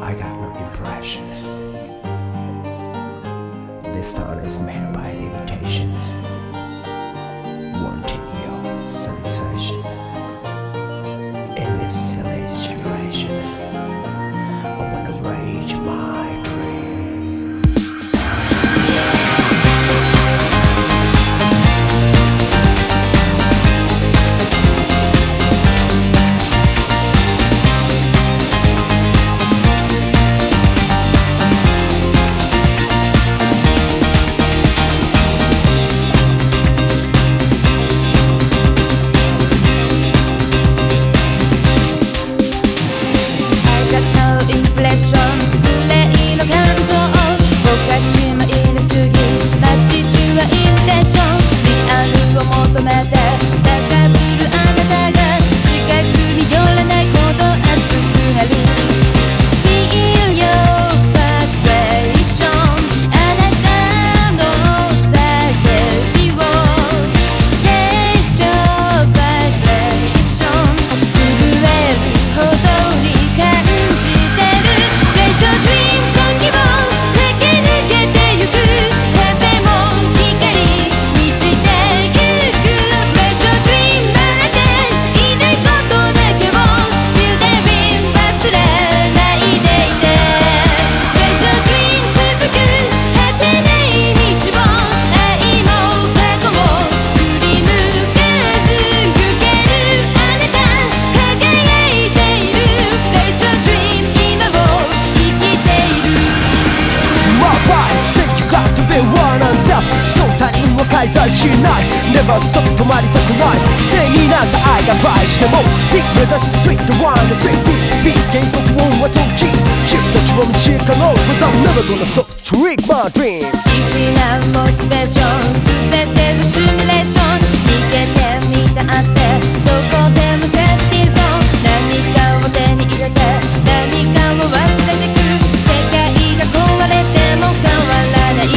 I got no impression. This town is made by limitation, wanting your sensation. In this silly situation, I wanna rage my dream. Never stop 止まりたくない規制になった愛が倍してもビッグ目指してスイートワンダスイートビッグ原告音はそうキーシフト道を導かろう Cause I'm never gonna stop to trick my dream easy なモチベーション全てのシミュレーション逃げてみたってどこでもセーフティーゾーン何かを手に入れて何かを忘れてく世界が壊れても変わらない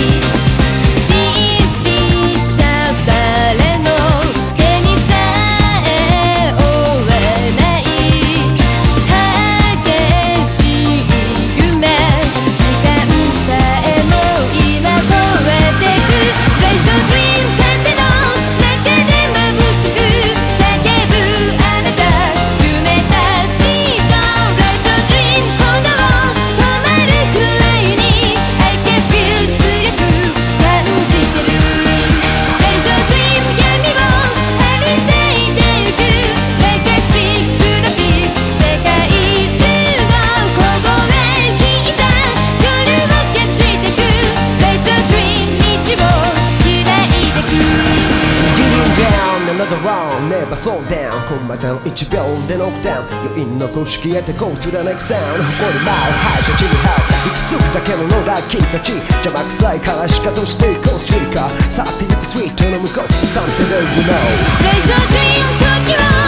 Never slow down コンマ0 1秒でノックダウン余韻の公式へて Go to the next sound 誇り舞う敗者地に這ういくつだけの野良君たち邪魔くさいから仕方していこうストリーカー去ってゆくストリートの向こう Something that you know レイジャードリーム時は